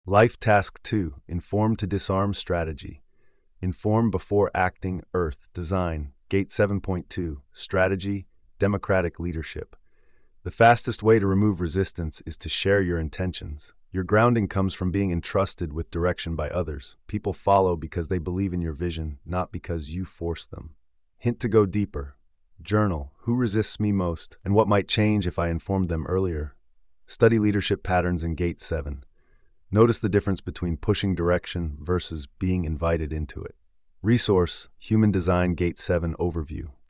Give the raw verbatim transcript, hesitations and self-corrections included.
Life Task two, Inform to Disarm Strategy. Inform before acting, Earth, Design, Gate seven point two, Strategy, Democratic Leadership. The fastest way to remove resistance is to share your intentions. Your grounding comes from being entrusted with direction by others. People follow because they believe in your vision, not because you force them. Hint to go deeper. Journal, who resists me most, and what might change if I informed them earlier. Study leadership patterns in Gate seven. Notice the difference between pushing direction versus being invited into it. Resource, Human Design Gate seven Overview.